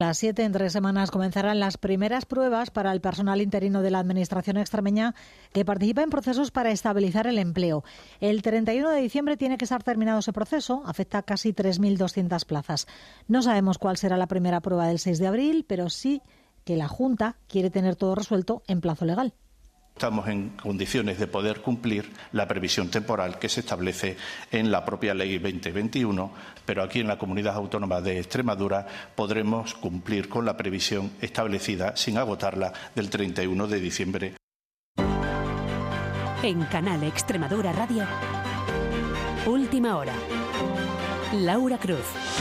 las 7, en 3 semanas, comenzarán las primeras pruebas para el personal interino de la Administración extremeña que participa en procesos para estabilizar el empleo. El 31 de diciembre tiene que estar terminado ese proceso. Afecta a casi 3.200 plazas. No sabemos cuál será la primera prueba del 6 de abril, pero sí que la Junta quiere tener todo resuelto en plazo legal. Estamos en condiciones de poder cumplir la previsión temporal que se establece en la propia Ley 2021, pero aquí en la Comunidad Autónoma de Extremadura podremos cumplir con la previsión establecida sin agotarla del 31 de diciembre. En Canal Extremadura Radio, Última Hora. Laura Cruz.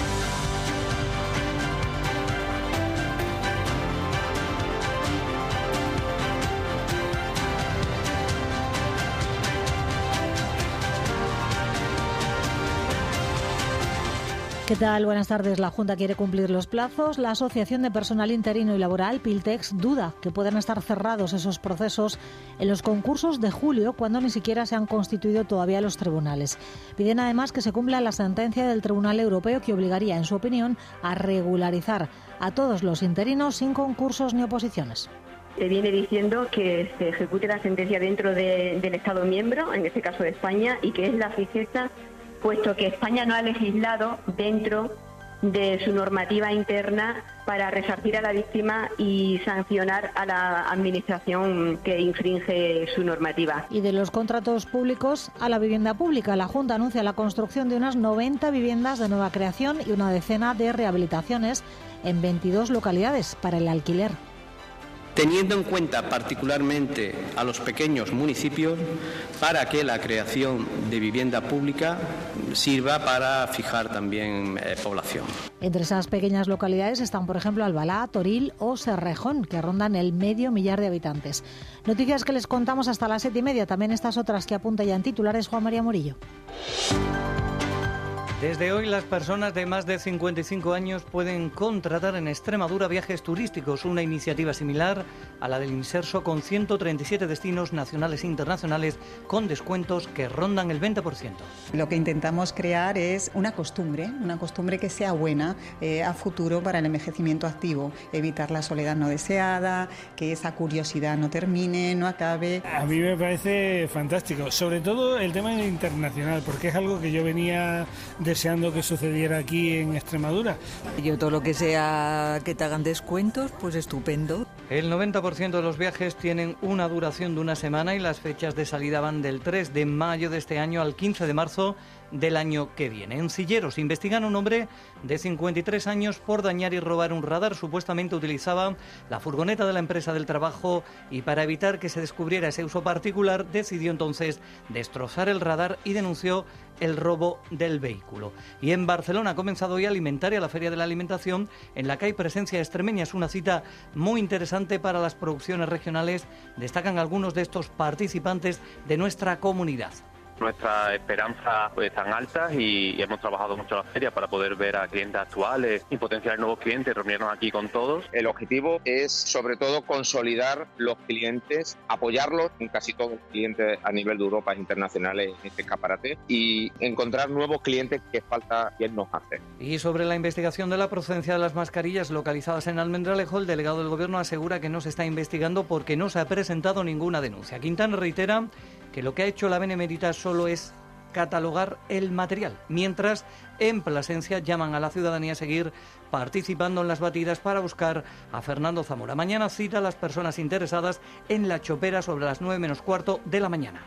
¿Qué tal? Buenas tardes. La Junta quiere cumplir los plazos. La Asociación de Personal Interino y Laboral, Piltex, duda que puedan estar cerrados esos procesos en los concursos de julio, cuando ni siquiera se han constituido todavía los tribunales. Piden además que se cumpla la sentencia del Tribunal Europeo que obligaría, en su opinión, a regularizar a todos los interinos sin concursos ni oposiciones. Se viene diciendo que se ejecute la sentencia dentro del Estado miembro, en este caso de España, y que es la fijeza, puesto que España no ha legislado dentro de su normativa interna para resarcir a la víctima y sancionar a la administración que infringe su normativa. Y de los contratos públicos a la vivienda pública, la Junta anuncia la construcción de unas 90 viviendas de nueva creación y una decena de rehabilitaciones en 22 localidades para el alquiler. Teniendo en cuenta particularmente a los pequeños municipios, para que la creación de vivienda pública sirva para fijar también población. Entre esas pequeñas localidades están, por ejemplo, Albalá, Toril o Serrejón, que rondan el 500.000 de habitantes. Noticias que les contamos hasta las 7:30, también estas otras que apunta ya en titulares Juan María Murillo. Desde hoy las personas de más de 55 años pueden contratar en Extremadura viajes turísticos, una iniciativa similar a la del Inserso, con 137 destinos nacionales e internacionales con descuentos que rondan el 20%. Lo que intentamos crear es una costumbre que sea buena a futuro para el envejecimiento activo, evitar la soledad no deseada, que esa curiosidad no termine, no acabe. A mí me parece fantástico, sobre todo el tema internacional, porque es algo que yo venía deseando que sucediera aquí en Extremadura. Yo todo lo que sea que te hagan descuentos, pues estupendo. El 90% de los viajes tienen una duración de una semana y las fechas de salida van del 3 de mayo de este año al 15 de marzo del año que viene. En Silleros investigan a un hombre de 53 años por dañar y robar un radar. Supuestamente utilizaba la furgoneta de la empresa del trabajo y, para evitar que se descubriera ese uso particular, decidió entonces destrozar el radar y denunció el robo del vehículo. Y en Barcelona ha comenzado hoy Alimentaria, la Feria de la Alimentación, en la que hay presencia extremeña. Es una cita muy interesante para las producciones regionales. Destacan algunos de estos participantes de nuestra comunidad. Nuestras esperanzas están altas y hemos trabajado mucho en la feria para poder ver a clientes actuales y potenciar nuevos clientes, reunirnos aquí con todos. El objetivo es sobre todo consolidar los clientes, apoyarlos en casi todos los clientes a nivel de Europa e internacionales en este escaparate y encontrar nuevos clientes que falta quien nos hace. Y sobre la investigación de la procedencia de las mascarillas localizadas en Almendralejo, el delegado del Gobierno asegura que no se está investigando porque no se ha presentado ninguna denuncia. Quintana reitera que lo que ha hecho la Benemérita solo es catalogar el material, mientras en Plasencia llaman a la ciudadanía a seguir participando en las batidas para buscar a Fernando Zamora. Mañana cita a las personas interesadas en La Chopera sobre las 9:15 de la mañana.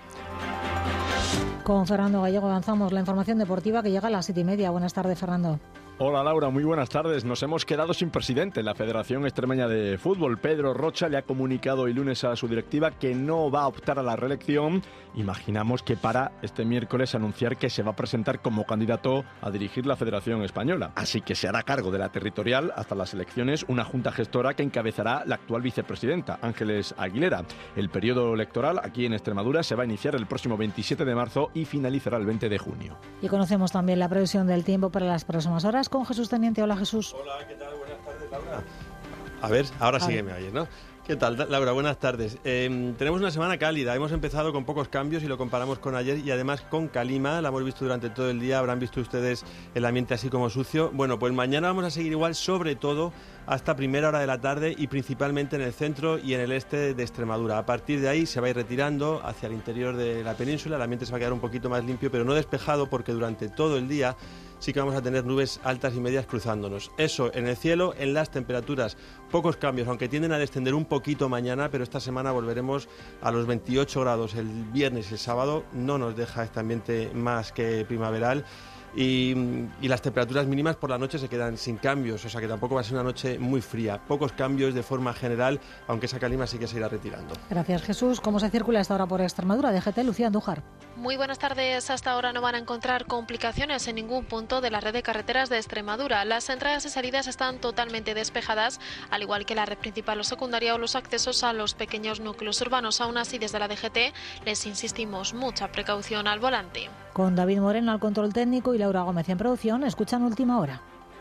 Con Fernando Gallego avanzamos la información deportiva que llega a las 7:30. Buenas tardes, Fernando. Hola Laura, muy buenas tardes. Nos hemos quedado sin presidente en la Federación Extremeña de Fútbol. Pedro Rocha le ha comunicado el lunes a su directiva que no va a optar a la reelección. Imaginamos que para este miércoles anunciar que se va a presentar como candidato a dirigir la Federación Española. Así que se hará cargo de la territorial hasta las elecciones una junta gestora que encabezará la actual vicepresidenta, Ángeles Aguilera. El periodo electoral aquí en Extremadura se va a iniciar el próximo 27 de marzo y finalizará el 20 de junio. Y conocemos también la previsión del tiempo para las próximas horas con Jesús Teniente. Hola, Jesús. Hola, ¿qué tal? Buenas tardes, Laura. A ver, ahora sí que me oyes, ¿no? ¿Qué tal, Laura? Buenas tardes. Tenemos una semana cálida. Hemos empezado con pocos cambios y lo comparamos con ayer y además con calima. La hemos visto durante todo el día. Habrán visto ustedes el ambiente así como sucio. Bueno, pues mañana vamos a seguir igual, sobre todo hasta primera hora de la tarde y principalmente en el centro y en el este de Extremadura. A partir de ahí se va a ir retirando hacia el interior de la península. El ambiente se va a quedar un poquito más limpio, pero no despejado, porque durante todo el día sí que vamos a tener nubes altas y medias cruzándonos. Eso en el cielo, en las temperaturas, pocos cambios, aunque tienden a descender un poquito mañana, pero esta semana volveremos a los 28 grados el viernes y el sábado. No nos deja este ambiente más que primaveral. Y las temperaturas mínimas por la noche se quedan sin cambios, o sea que tampoco va a ser una noche muy fría. Pocos cambios de forma general, aunque esa calima sí que se irá retirando. Gracias, Jesús. ¿Cómo se circula esta hora por Extremadura? DGT, Lucía Andújar. Muy buenas tardes. Hasta ahora no van a encontrar complicaciones en ningún punto de la red de carreteras de Extremadura. Las entradas y salidas están totalmente despejadas, al igual que la red principal o secundaria o los accesos a los pequeños núcleos urbanos. Aún así, desde la DGT les insistimos, mucha precaución al volante. Con David Moreno al control técnico y Laura Gómez en producción, escuchan Última Hora.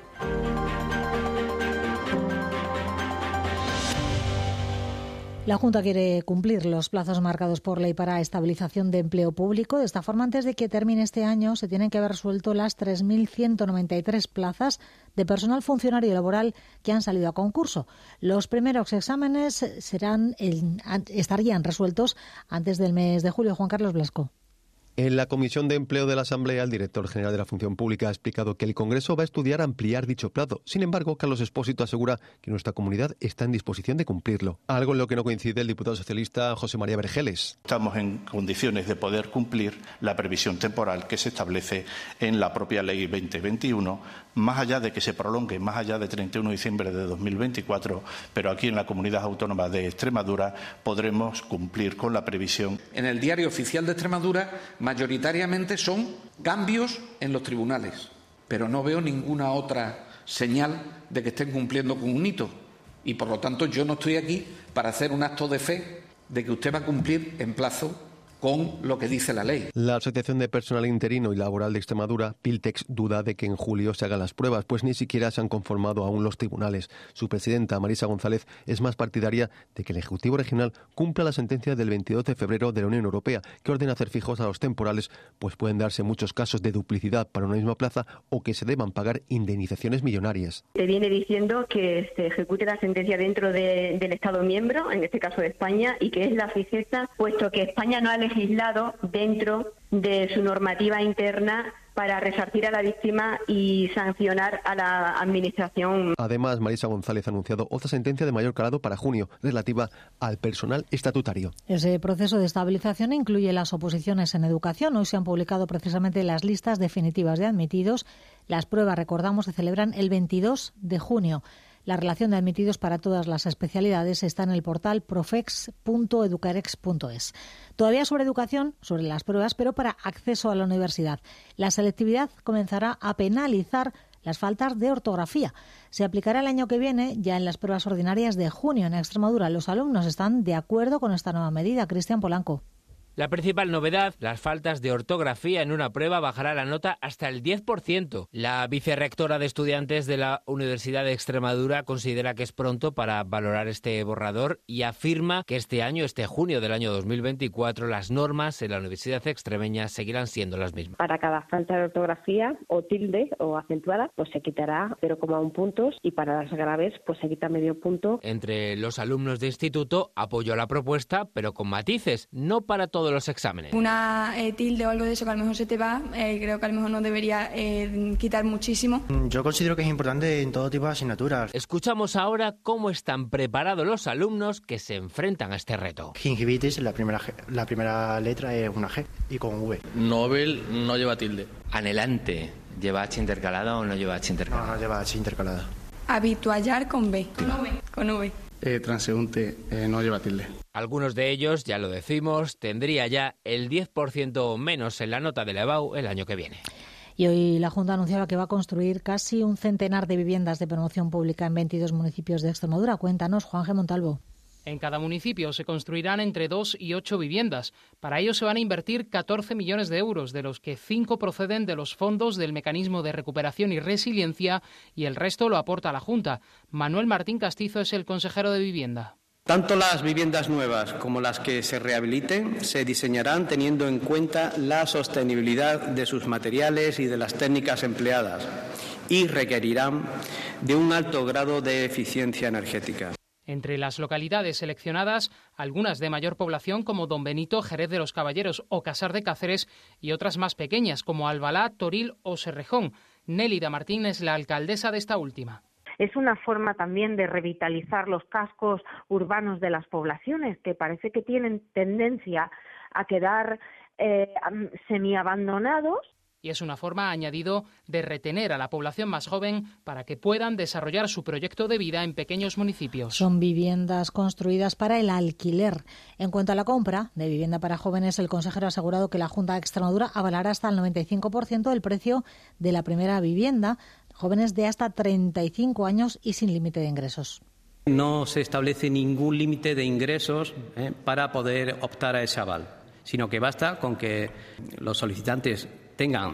La Junta quiere cumplir los plazos marcados por ley para estabilización de empleo público. De esta forma, antes de que termine este año, se tienen que haber resuelto las 3.193 plazas de personal funcionario y laboral que han salido a concurso. Los primeros exámenes estarían resueltos antes del mes de julio. Juan Carlos Blasco. En la Comisión de Empleo de la Asamblea, el director general de la Función Pública ha explicado que el Congreso va a estudiar ampliar dicho plazo. Sin embargo, Carlos Expósito asegura que nuestra comunidad está en disposición de cumplirlo, algo en lo que no coincide el diputado socialista José María Vergeles. Estamos en condiciones de poder cumplir la previsión temporal que se establece en la propia Ley 2021, más allá de que se prolongue más allá de 31 de diciembre de 2024, pero aquí en la Comunidad Autónoma de Extremadura podremos cumplir con la previsión. En el Diario Oficial de Extremadura mayoritariamente son cambios en los tribunales, pero no veo ninguna otra señal de que estén cumpliendo con un hito y por lo tanto yo no estoy aquí para hacer un acto de fe de que usted va a cumplir en plazo con lo que dice la ley. La Asociación de Personal Interino y Laboral de Extremadura, Piltex, duda de que en julio se hagan las pruebas, pues ni siquiera se han conformado aún los tribunales. Su presidenta, Marisa González, es más partidaria de que el Ejecutivo Regional cumpla la sentencia del 22 de febrero de la Unión Europea, que ordena hacer fijos a los temporales, pues pueden darse muchos casos de duplicidad para una misma plaza o que se deban pagar indemnizaciones millonarias. Se viene diciendo que se ejecute la sentencia dentro del Estado miembro, en este caso de España, y que es la fijeza, puesto que España no ha legislado dentro de su normativa interna para resarcir a la víctima y sancionar a la administración. Además, Marisa González ha anunciado otra sentencia de mayor calado para junio, relativa al personal estatutario. Ese proceso de estabilización incluye las oposiciones en educación. Hoy se han publicado precisamente las listas definitivas de admitidos. Las pruebas, recordamos, se celebran el 22 de junio. La relación de admitidos para todas las especialidades está en el portal profex.educarex.es. Todavía sobre educación, sobre las pruebas, pero para acceso a la universidad. La selectividad comenzará a penalizar las faltas de ortografía. Se aplicará el año que viene, ya en las pruebas ordinarias de junio en Extremadura. Los alumnos están de acuerdo con esta nueva medida. Cristian Polanco. La principal novedad, las faltas de ortografía en una prueba bajará la nota hasta el 10%. La vicerrectora de estudiantes de la Universidad de Extremadura considera que es pronto para valorar este borrador y afirma que este junio del año 2024, las normas en la Universidad extremeña seguirán siendo las mismas. Para cada falta de ortografía o tilde o acentuada, pues se quitará 0,1 puntos y para las graves, pues se quita medio punto. Entre los alumnos de instituto apoyó la propuesta, pero con matices, no para todos los exámenes. Una tilde o algo de eso que a lo mejor se te va, creo que a lo mejor no debería quitar muchísimo. Yo considero que es importante en todo tipo de asignaturas. Escuchamos ahora cómo están preparados los alumnos que se enfrentan a este reto. Gingivitis, la primera letra es una G y con V. Nobel no lleva tilde. Anhelante, ¿lleva H intercalada o no lleva H intercalada? No lleva H intercalada. Habituallar con B. Con V. Transeúnte no lleva tilde. Algunos de ellos, ya lo decimos, tendría ya el 10% menos en la nota de la EBAU el año que viene. Y hoy la Junta anunciaba que va a construir casi un centenar de viviendas de promoción pública en 22 municipios de Extremadura. Cuéntanos, Juan G. Montalvo. En cada municipio se construirán entre 2 y 8 viviendas. Para ello se van a invertir 14 millones de euros, de los que 5 proceden de los fondos del Mecanismo de Recuperación y Resiliencia y el resto lo aporta la Junta. Manuel Martín Castizo es el consejero de Vivienda. Tanto las viviendas nuevas como las que se rehabiliten se diseñarán teniendo en cuenta la sostenibilidad de sus materiales y de las técnicas empleadas y requerirán de un alto grado de eficiencia energética. Entre las localidades seleccionadas, algunas de mayor población como Don Benito, Jerez de los Caballeros o Casar de Cáceres y otras más pequeñas como Albalá, Toril o Serrejón. Nélida Martín es la alcaldesa de esta última. Es una forma también de revitalizar los cascos urbanos de las poblaciones, que parece que tienen tendencia a quedar semiabandonados. Y es una forma, ha añadido, de retener a la población más joven para que puedan desarrollar su proyecto de vida en pequeños municipios. Son viviendas construidas para el alquiler. En cuanto a la compra de vivienda para jóvenes, el consejero ha asegurado que la Junta de Extremadura avalará hasta el 95% del precio de la primera vivienda, jóvenes de hasta 35 años y sin límite de ingresos. No se establece ningún límite de ingresos para poder optar a ese aval, sino que basta con que los solicitantes tengan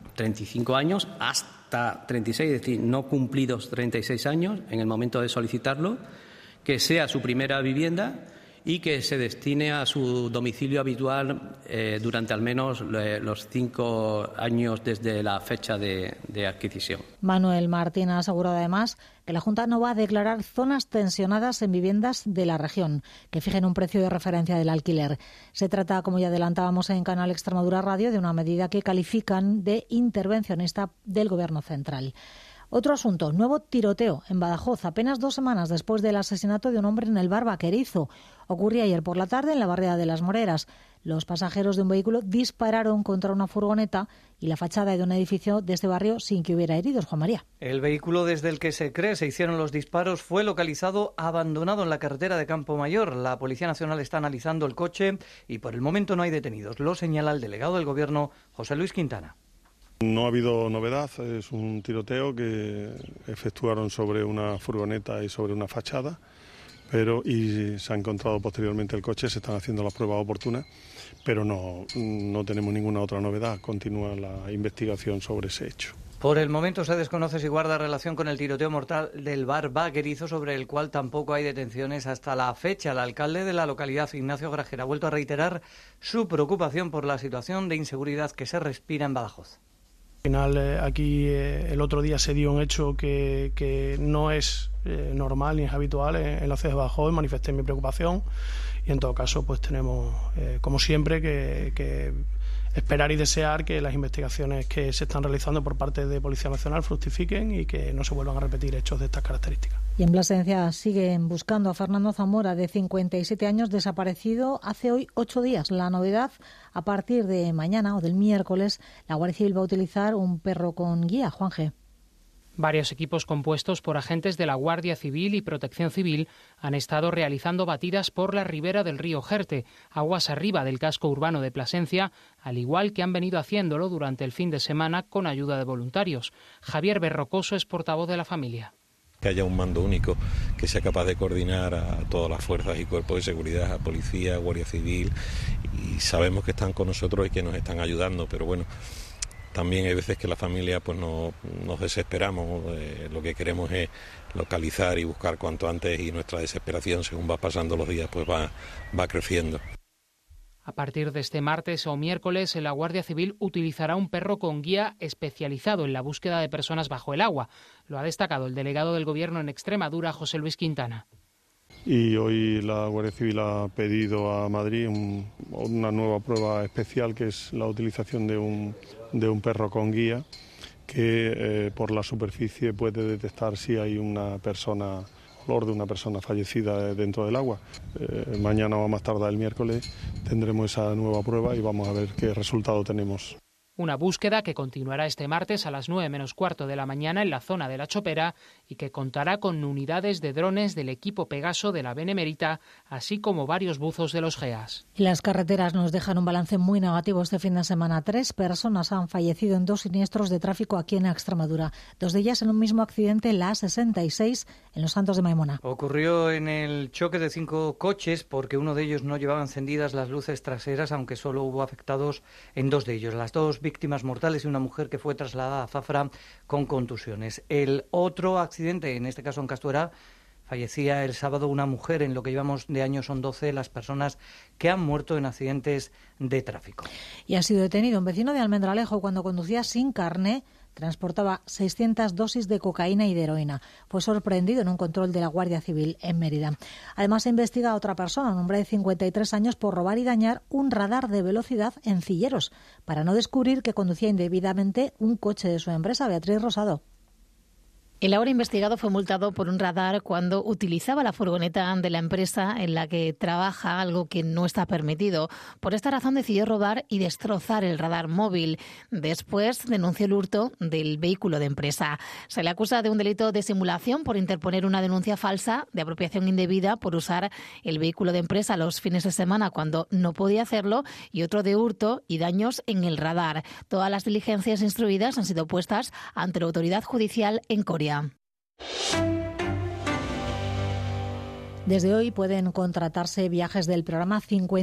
35 años hasta 36, es decir, no cumplidos 36 años en el momento de solicitarlo, que sea su primera vivienda y que se destine a su domicilio habitual durante al menos los 5 años desde la fecha de adquisición. Manuel Martín ha asegurado además que la Junta no va a declarar zonas tensionadas en viviendas de la región, que fijen un precio de referencia del alquiler. Se trata, como ya adelantábamos en Canal Extremadura Radio, de una medida que califican de intervencionista del Gobierno central. Otro asunto, nuevo tiroteo en Badajoz, apenas 2 semanas después del asesinato de un hombre en el bar Vaquerizo. Ocurría ayer por la tarde en la barriada de Las Moreras. Los pasajeros de un vehículo dispararon contra una furgoneta y la fachada de un edificio de este barrio sin que hubiera heridos. Juan María. El vehículo desde el que se cree se hicieron los disparos fue localizado abandonado en la carretera de Campomayor. La Policía Nacional está analizando el coche y por el momento no hay detenidos. Lo señala el delegado del Gobierno, José Luis Quintana. No ha habido novedad, es un tiroteo que efectuaron sobre una furgoneta y sobre una fachada, y se ha encontrado posteriormente el coche, se están haciendo las pruebas oportunas, pero no tenemos ninguna otra novedad, continúa la investigación sobre ese hecho. Por el momento se desconoce si guarda relación con el tiroteo mortal del bar Vaquerizo, sobre el cual tampoco hay detenciones hasta la fecha. El alcalde de la localidad, Ignacio Grajera, ha vuelto a reiterar su preocupación por la situación de inseguridad que se respira en Badajoz. Al final, aquí el otro día se dio un hecho que no es normal ni es habitual en la ciudad de Badajoz. Manifesté mi preocupación y en todo caso pues tenemos, como siempre, que esperar y desear que las investigaciones que se están realizando por parte de Policía Nacional fructifiquen y que no se vuelvan a repetir hechos de estas características. Y en Plasencia siguen buscando a Fernando Zamora, de 57 años, desaparecido hace hoy 8 días. La novedad, a partir de mañana o del miércoles, la Guardia Civil va a utilizar un perro con guía. Juan G. Varios equipos compuestos por agentes de la Guardia Civil y Protección Civil han estado realizando batidas por la ribera del río Jerte, aguas arriba del casco urbano de Plasencia, al igual que han venido haciéndolo durante el fin de semana con ayuda de voluntarios. Javier Berrocoso es portavoz de la familia. Que haya un mando único que sea capaz de coordinar a todas las fuerzas y cuerpos de seguridad, a policía, Guardia Civil, y sabemos que están con nosotros y que nos están ayudando, pero bueno, también hay veces que la familia pues nos desesperamos, lo que queremos es localizar y buscar cuanto antes, y nuestra desesperación, según va pasando los días, pues va creciendo. A partir de este martes o miércoles, la Guardia Civil utilizará un perro con guía especializado en la búsqueda de personas bajo el agua. Lo ha destacado el delegado del Gobierno en Extremadura, José Luis Quintana. Y hoy la Guardia Civil ha pedido a Madrid una nueva prueba especial, que es la utilización de un perro con guía, que por la superficie puede detectar si hay una persona, olor de una persona fallecida dentro del agua. Mañana o más tardar el miércoles tendremos esa nueva prueba y vamos a ver qué resultado tenemos. Una búsqueda que continuará este martes a las 9 menos cuarto de la mañana en la zona de La Chopera y que contará con unidades de drones del equipo Pegaso de la Benemérita, así como varios buzos de los GEAS. Las carreteras nos dejan un balance muy negativo este fin de semana. 3 personas han fallecido en 2 siniestros de tráfico aquí en Extremadura. 2 de ellas en un mismo accidente en la A66 en Los Santos de Maimona. Ocurrió en el choque de 5 coches porque uno de ellos no llevaba encendidas las luces traseras, aunque solo hubo afectados en 2 de ellos. Las 2 víctimas mortales y una mujer que fue trasladada a Zafra con contusiones. El otro accidente, en este caso en Castuera, Fallecía el sábado una mujer. En lo que llevamos de año son 12 las personas que han muerto en accidentes de tráfico. Y ha sido detenido un vecino de Almendralejo cuando conducía sin carné. Transportaba 600 dosis de cocaína y de heroína. Fue sorprendido en un control de la Guardia Civil en Mérida. Además, se investiga a otra persona, un hombre de 53 años, por robar y dañar un radar de velocidad en Cilleros, para no descubrir que conducía indebidamente un coche de su empresa. Beatriz Rosado. El ahora investigado fue multado por un radar cuando utilizaba la furgoneta de la empresa en la que trabaja, algo que no está permitido. Por esta razón decidió robar y destrozar el radar móvil. Después denunció el hurto del vehículo de empresa. Se le acusa de un delito de simulación por interponer una denuncia falsa de apropiación indebida por usar el vehículo de empresa los fines de semana cuando no podía hacerlo, y otro de hurto y daños en el radar. Todas las diligencias instruidas han sido puestas ante la autoridad judicial en Coria. Desde hoy pueden contratarse viajes del programa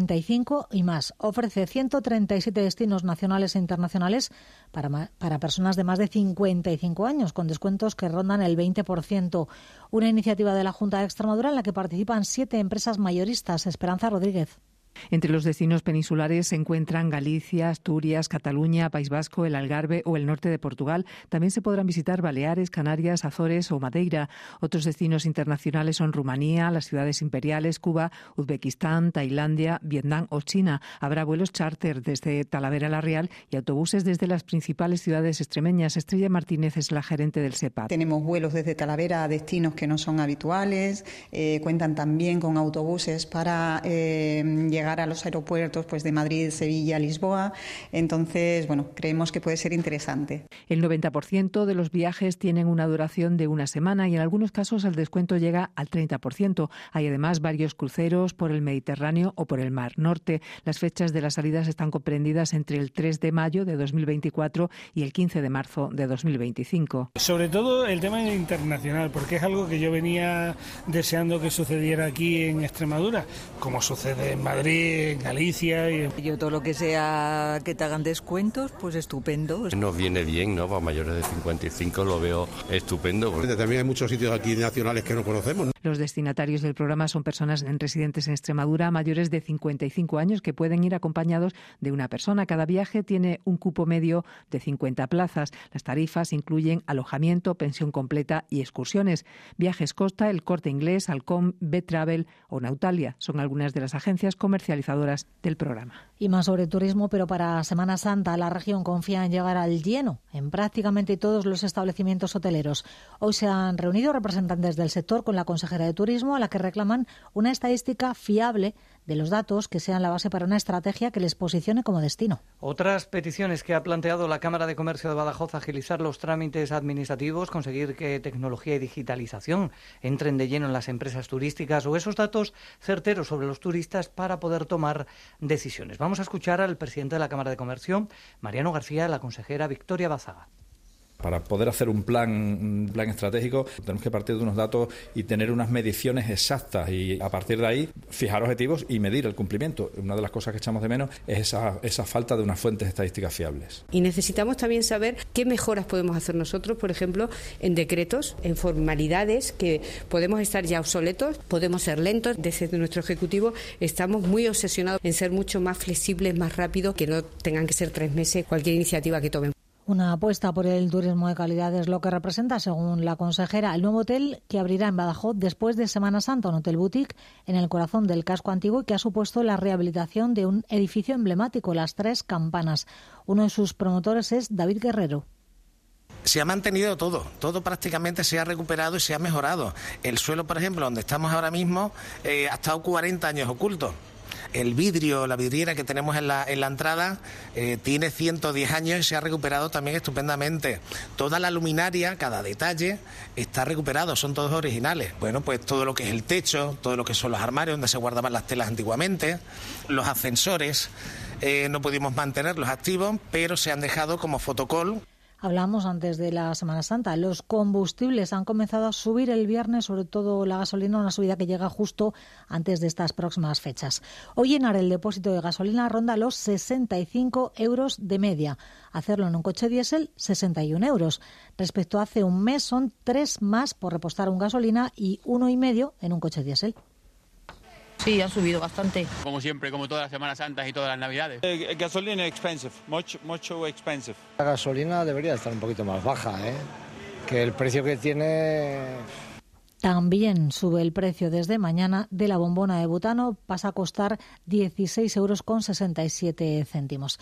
55 y más. Ofrece 137 destinos nacionales e internacionales para personas de más de 55 años, con descuentos que rondan el 20%. Una iniciativa de la Junta de Extremadura en la que participan 7 empresas mayoristas. Esperanza Rodríguez. Entre los destinos peninsulares se encuentran Galicia, Asturias, Cataluña, País Vasco, el Algarve o el norte de Portugal. También se podrán visitar Baleares, Canarias, Azores o Madeira. Otros destinos internacionales son Rumanía, las ciudades imperiales, Cuba, Uzbekistán, Tailandia, Vietnam o China. Habrá vuelos charter desde Talavera la Real y autobuses desde las principales ciudades extremeñas. Estrella Martínez es la gerente del SEPAD. Tenemos vuelos desde Talavera a destinos que no son habituales. Cuentan también con autobuses para llegar a los aeropuertos pues de Madrid, Sevilla, Lisboa. Entonces, creemos que puede ser interesante. El 90% de los viajes tienen una duración de una semana y en algunos casos el descuento llega al 30%. Hay además varios cruceros por el Mediterráneo o por el Mar Norte. Las fechas de las salidas están comprendidas entre el 3 de mayo de 2024 y el 15 de marzo de 2025. Sobre todo el tema internacional, porque es algo que yo venía deseando que sucediera aquí en Extremadura, como sucede en Madrid, en Galicia. Yo todo lo que sea que te hagan descuentos, pues estupendo. Nos viene bien, ¿no? Para mayores de 55 lo veo estupendo. También hay muchos sitios aquí nacionales que no conocemos, ¿no? Los destinatarios del programa son personas residentes en Extremadura mayores de 55 años que pueden ir acompañados de una persona. Cada viaje tiene un cupo medio de 50 plazas. Las tarifas incluyen alojamiento, pensión completa y excursiones. Viajes Costa, El Corte Inglés, Alcom, B-Travel o Nautalia son algunas de las agencias comercializadoras del programa. Y más sobre turismo, pero para Semana Santa la región confía en llegar al lleno en prácticamente todos los establecimientos hoteleros. Hoy se han reunido representantes del sector con la consejera de Turismo, a la que reclaman una estadística fiable de los datos que sean la base para una estrategia que les posicione como destino. Otras peticiones que ha planteado la Cámara de Comercio de Badajoz: agilizar los trámites administrativos, conseguir que tecnología y digitalización entren de lleno en las empresas turísticas o esos datos certeros sobre los turistas para poder tomar decisiones. Vamos a escuchar al presidente de la Cámara de Comercio, Mariano García, la consejera Victoria Bazaga. Para poder hacer un plan estratégico tenemos que partir de unos datos y tener unas mediciones exactas y a partir de ahí fijar objetivos y medir el cumplimiento. Una de las cosas que echamos de menos es esa falta de unas fuentes estadísticas fiables. Y necesitamos también saber qué mejoras podemos hacer nosotros, por ejemplo, en decretos, en formalidades que podemos estar ya obsoletos, podemos ser lentos. Desde nuestro Ejecutivo estamos muy obsesionados en ser mucho más flexibles, más rápidos, que no tengan que ser 3 meses cualquier iniciativa que tomen. Una apuesta por el turismo de calidad es lo que representa, según la consejera, el nuevo hotel que abrirá en Badajoz después de Semana Santa, un hotel boutique en el corazón del casco antiguo y que ha supuesto la rehabilitación de un edificio emblemático, Las Tres Campanas. Uno de sus promotores es David Guerrero. Se ha mantenido todo prácticamente se ha recuperado y se ha mejorado. El suelo, por ejemplo, donde estamos ahora mismo, ha estado 40 años oculto. El vidrio, la vidriera que tenemos en la entrada tiene 110 años y se ha recuperado también estupendamente. Toda la luminaria, cada detalle está recuperado, son todos originales. Bueno, pues todo lo que es el techo, todo lo que son los armarios donde se guardaban las telas antiguamente, los ascensores, no pudimos mantenerlos activos, pero se han dejado como fotocall. Hablamos antes de la Semana Santa. Los combustibles han comenzado a subir el viernes, sobre todo la gasolina, una subida que llega justo antes de estas próximas fechas. Hoy llenar el depósito de gasolina ronda los 65 euros de media. Hacerlo en un coche diésel, 61 euros. Respecto a hace un mes, son 3 más por repostar un gasolina y 1,5 en un coche diésel. Sí, ha subido bastante. Como siempre, como todas las Semanas Santas y todas las Navidades. Gasolina expensive, mucho expensive. La gasolina debería estar un poquito más baja, que el precio que tiene. También sube el precio desde mañana de la bombona de butano, pasa a costar 16,67 euros.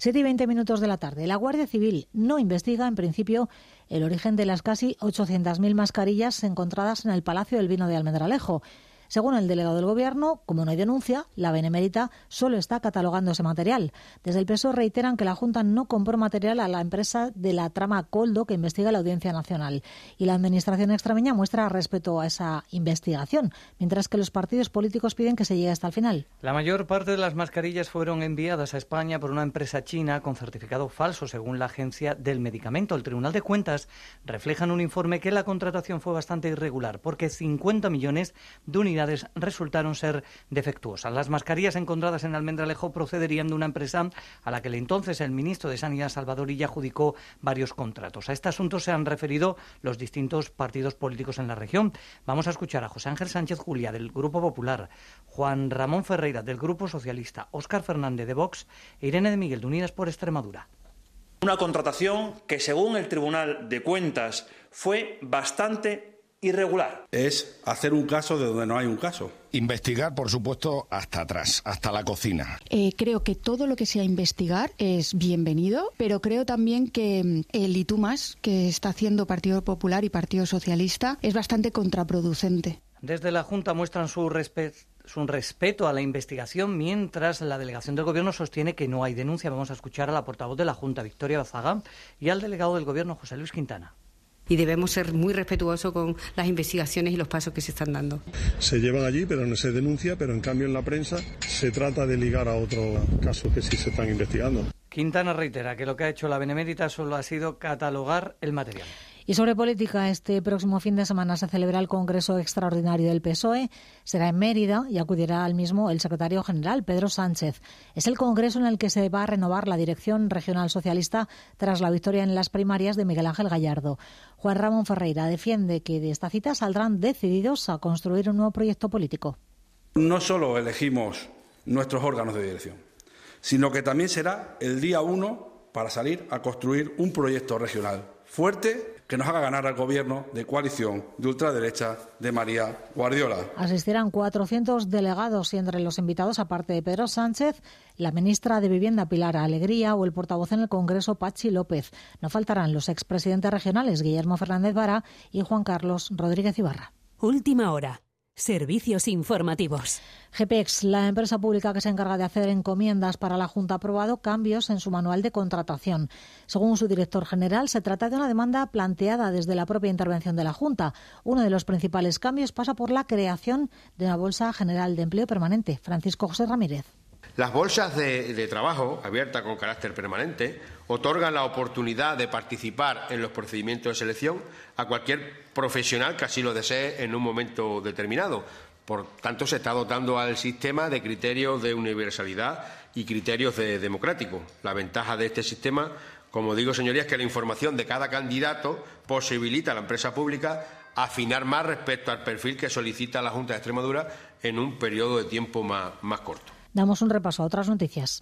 7:20 de la tarde. La Guardia Civil no investiga, en principio, el origen de las casi 800.000 mascarillas encontradas en el Palacio del Vino de Almendralejo. Según el delegado del Gobierno, como no hay denuncia, la Benemérita solo está catalogando ese material. Desde el PSOE reiteran que la Junta no compró material a la empresa de la trama Coldo que investiga la Audiencia Nacional. Y la Administración extremeña muestra respeto a esa investigación, mientras que los partidos políticos piden que se llegue hasta el final. La mayor parte de las mascarillas fueron enviadas a España por una empresa china con certificado falso, según la Agencia del Medicamento. El Tribunal de Cuentas refleja en un informe que la contratación fue bastante irregular, porque 50 millones de unidades resultaron ser defectuosas. Las mascarillas encontradas en Almendralejo procederían de una empresa a la que entonces el ministro de Sanidad, Salvador Illa, adjudicó varios contratos. A este asunto se han referido los distintos partidos políticos en la región. Vamos a escuchar a José Ángel Sánchez Juliá, del Grupo Popular, Juan Ramón Ferreira, del Grupo Socialista, Óscar Fernández, de Vox, e Irene de Miguel, de Unidas por Extremadura. Una contratación que, según el Tribunal de Cuentas, fue bastante irregular. Es hacer un caso de donde no hay un caso. Investigar, por supuesto, hasta atrás, hasta la cocina. Creo que todo lo que sea investigar es bienvenido, pero creo también que el y tú más que está haciendo Partido Popular y Partido Socialista es bastante contraproducente. Desde la Junta muestran su respeto a la investigación, mientras la delegación del Gobierno sostiene que no hay denuncia. Vamos a escuchar a la portavoz de la Junta, Victoria Bazaga, y al delegado del Gobierno, José Luis Quintana. Y debemos ser muy respetuosos con las investigaciones y los pasos que se están dando. Se llevan allí, pero no se denuncia, pero en cambio en la prensa se trata de ligar a otro caso que sí se están investigando. Quintana reitera que lo que ha hecho la Benemérita solo ha sido catalogar el material. Y sobre política, este próximo fin de semana se celebra el Congreso Extraordinario del PSOE. Será en Mérida y acudirá al mismo el secretario general, Pedro Sánchez. Es el congreso en el que se va a renovar la dirección regional socialista tras la victoria en las primarias de Miguel Ángel Gallardo. Juan Ramón Ferreira defiende que de esta cita saldrán decididos a construir un nuevo proyecto político. No solo elegimos nuestros órganos de dirección, sino que también será el día 1 para salir a construir un proyecto regional fuerte que nos haga ganar al gobierno de coalición de ultraderecha de María Guardiola. Asistirán 400 delegados y entre los invitados, aparte de Pedro Sánchez, la ministra de Vivienda Pilar Alegría o el portavoz en el Congreso Patxi López. No faltarán los expresidentes regionales Guillermo Fernández Vara y Juan Carlos Rodríguez Ibarra. Última hora. Servicios informativos. GPEX, la empresa pública que se encarga de hacer encomiendas para la Junta, ha aprobado cambios en su manual de contratación. Según su director general, se trata de una demanda planteada desde la propia intervención de la Junta. Uno de los principales cambios pasa por la creación de una bolsa general de empleo permanente. Francisco José Ramírez. Las bolsas de trabajo, abiertas con carácter permanente, otorgan la oportunidad de participar en los procedimientos de selección a cualquier profesional que así lo desee en un momento determinado. Por tanto, se está dotando al sistema de criterios de universalidad y criterios democráticos. La ventaja de este sistema, como digo, señorías, es que la información de cada candidato posibilita a la empresa pública afinar más respecto al perfil que solicita la Junta de Extremadura en un periodo de tiempo más corto. Damos un repaso a otras noticias.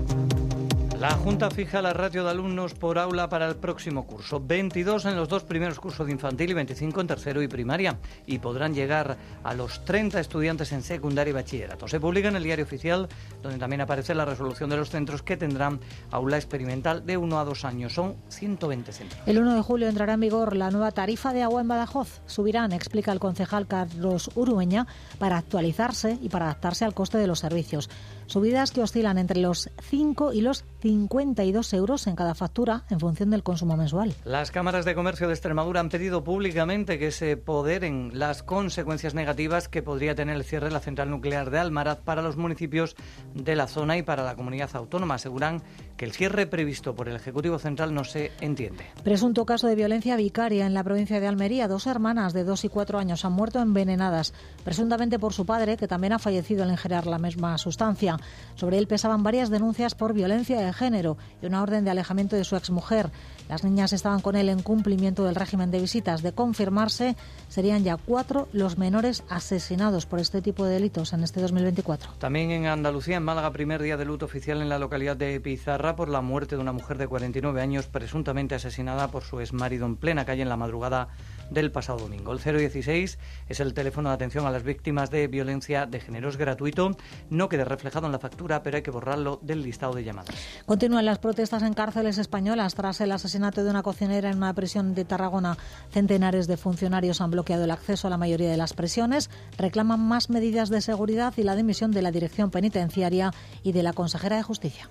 La Junta fija la ratio de alumnos por aula para el próximo curso. 22 en los 2 primeros cursos de infantil y 25 en tercero y primaria. Y podrán llegar a los 30 estudiantes en secundaria y bachillerato. Se publica en el Diario Oficial, donde también aparece la resolución de los centros que tendrán aula experimental de 1 a 2 años. Son 120 centros. El 1 de julio entrará en vigor la nueva tarifa de agua en Badajoz. Subirán, explica el concejal Carlos Urueña, para actualizarse y para adaptarse al coste de los servicios. Subidas que oscilan entre los 5 y los 52 euros en cada factura en función del consumo mensual. Las cámaras de comercio de Extremadura han pedido públicamente que se poderen las consecuencias negativas que podría tener el cierre de la central nuclear de Almaraz para los municipios de la zona y para la comunidad autónoma. Aseguran que el cierre previsto por el Ejecutivo Central no se entiende. Presunto caso de violencia vicaria en la provincia de Almería. 2 hermanas de 2 y 4 años han muerto envenenadas, presuntamente por su padre, que también ha fallecido al ingerir la misma sustancia. Sobre él pesaban varias denuncias por violencia de género y una orden de alejamiento de su exmujer. Las niñas estaban con él en cumplimiento del régimen de visitas. De confirmarse, serían ya 4 los menores asesinados por este tipo de delitos en este 2024. También en Andalucía, en Málaga, primer día de luto oficial en la localidad de Pizarra por la muerte de una mujer de 49 años presuntamente asesinada por su exmarido en plena calle en la madrugada del pasado domingo. El 016 es el teléfono de atención a las víctimas de violencia de género. Es gratuito, no queda reflejado en la factura, pero hay que borrarlo del listado de llamadas. Continúan las protestas en cárceles españolas tras el asesinato de una cocinera en una prisión de Tarragona. Centenares de funcionarios han bloqueado el acceso a la mayoría de las prisiones, reclaman más medidas de seguridad y la dimisión de la dirección penitenciaria y de la consejera de Justicia.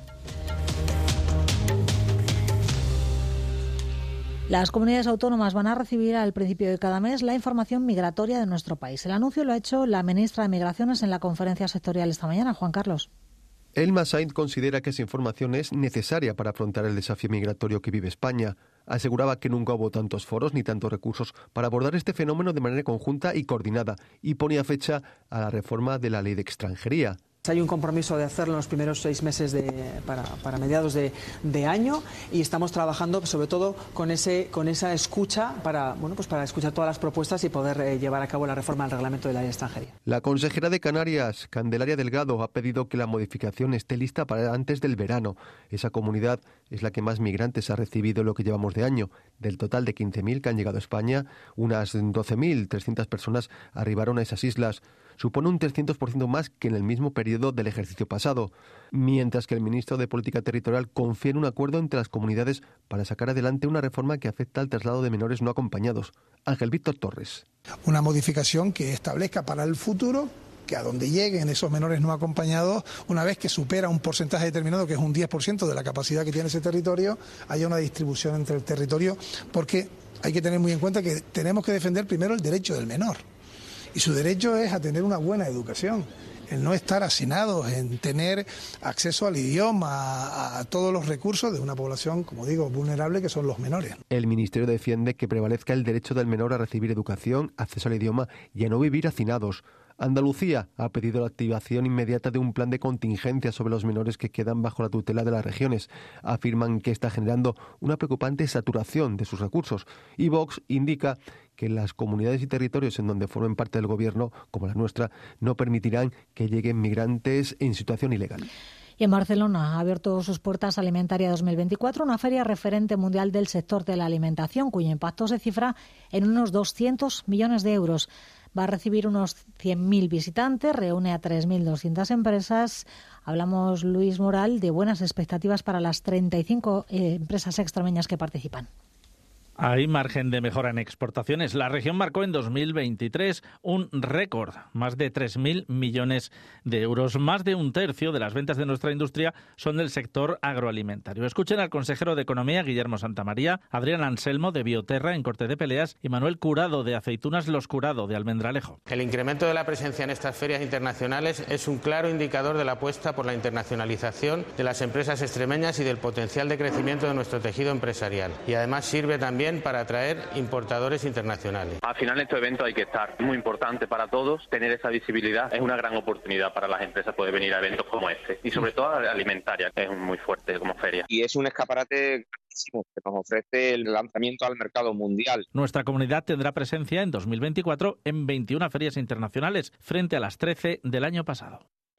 Las comunidades autónomas van a recibir al principio de cada mes la información migratoria de nuestro país. El anuncio lo ha hecho la ministra de Migraciones en la conferencia sectorial esta mañana, Juan Carlos. Elma Sainz considera que esa información es necesaria para afrontar el desafío migratorio que vive España. Aseguraba que nunca hubo tantos foros ni tantos recursos para abordar este fenómeno de manera conjunta y coordinada, y ponía fecha a la reforma de la ley de extranjería. Hay un compromiso de hacerlo en los primeros 6 meses para mediados de año, y estamos trabajando sobre todo con esa escucha para escuchar todas las propuestas y poder llevar a cabo la reforma del reglamento de la ley de extranjería. La consejera de Canarias, Candelaria Delgado, ha pedido que la modificación esté lista para antes del verano. Esa comunidad es la que más migrantes ha recibido en lo que llevamos de año. Del total de 15.000 que han llegado a España, unas 12.300 personas arribaron a esas islas. Supone un 300% más que en el mismo periodo del ejercicio pasado, mientras que el ministro de Política Territorial confía en un acuerdo entre las comunidades para sacar adelante una reforma que afecta al traslado de menores no acompañados. Ángel Víctor Torres. Una modificación que establezca para el futuro que a donde lleguen esos menores no acompañados, una vez que supera un porcentaje determinado, que es un 10% de la capacidad que tiene ese territorio, haya una distribución entre el territorio, porque hay que tener muy en cuenta que tenemos que defender primero el derecho del menor. Y su derecho es a tener una buena educación, el no estar hacinados, en tener acceso al idioma, a todos los recursos de una población, como digo, vulnerable, que son los menores. El Ministerio defiende que prevalezca el derecho del menor a recibir educación, acceso al idioma y a no vivir hacinados. Andalucía ha pedido la activación inmediata de un plan de contingencia sobre los menores que quedan bajo la tutela de las regiones. Afirman que está generando una preocupante saturación de sus recursos. Y Vox indica que las comunidades y territorios en donde formen parte del gobierno, como la nuestra, no permitirán que lleguen migrantes en situación ilegal. Y en Barcelona ha abierto sus puertas Alimentaria 2024, una feria referente mundial del sector de la alimentación, cuyo impacto se cifra en unos 200 millones de euros. Va a recibir unos 100.000 visitantes, reúne a 3.200 empresas. Hablamos, Luis Moral, de buenas expectativas para las 35 empresas extremeñas que participan. Hay margen de mejora en exportaciones. La región marcó en 2023 un récord, más de 3.000 millones de euros. Más de un tercio de las ventas de nuestra industria son del sector agroalimentario. Escuchen al consejero de Economía, Guillermo Santamaría, Adrián Anselmo, de Bioterra, en Corte de Peleas, y Manuel Curado, de Aceitunas Los Curado, de Almendralejo. El incremento de la presencia en estas ferias internacionales es un claro indicador de la apuesta por la internacionalización de las empresas extremeñas y del potencial de crecimiento de nuestro tejido empresarial. Y además sirve también para atraer importadores internacionales. Al final, en estos eventos hay que estar. Muy importante para todos tener esa visibilidad. Es una gran oportunidad para las empresas poder venir a eventos como este. Y sobre todo la alimentaria, que es muy fuerte como feria. Y es un escaparate que nos ofrece el lanzamiento al mercado mundial. Nuestra comunidad tendrá presencia en 2024 en 21 ferias internacionales, frente a las 13 del año pasado.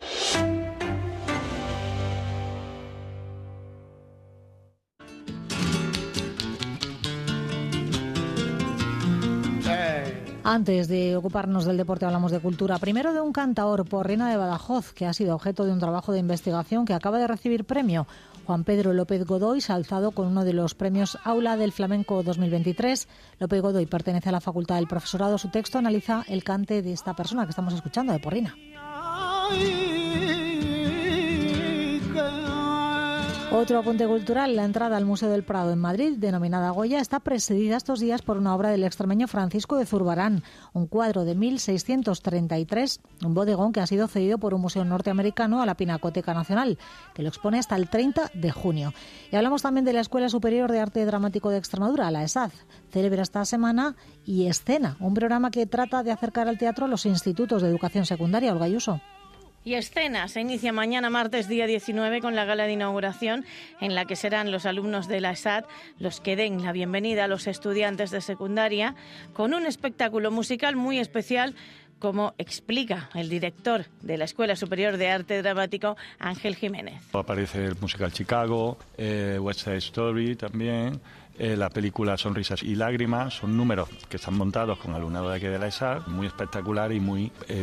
Antes de ocuparnos del deporte hablamos de cultura. Primero de un cantaor, Porrina de Badajoz, que ha sido objeto de un trabajo de investigación que acaba de recibir premio. Juan Pedro López Godoy se ha alzado con uno de los premios Aula del Flamenco 2023. López Godoy pertenece a la Facultad del Profesorado. Su texto analiza el cante de esta persona que estamos escuchando, de Porrina. Otro apunte cultural, la entrada al Museo del Prado en Madrid, denominada Goya, está presidida estos días por una obra del extremeño Francisco de Zurbarán, un cuadro de 1633, un bodegón que ha sido cedido por un museo norteamericano a la Pinacoteca Nacional, que lo expone hasta el 30 de junio. Y hablamos también de la Escuela Superior de Arte Dramático de Extremadura, la ESAD. Celebra esta semana Y Escena, un programa que trata de acercar al teatro a los institutos de educación secundaria. Olga Ayuso. Y Escena se inicia mañana martes día 19 con la gala de inauguración en la que serán los alumnos de la ESAD los que den la bienvenida a los estudiantes de secundaria con un espectáculo musical muy especial, como explica el director de la Escuela Superior de Arte Dramático, Ángel Jiménez. Aparece el musical Chicago, West Side Story también. La película Sonrisas y Lágrimas, son números que están montados con alumnado de aquí de la ESAD, muy espectacular y muy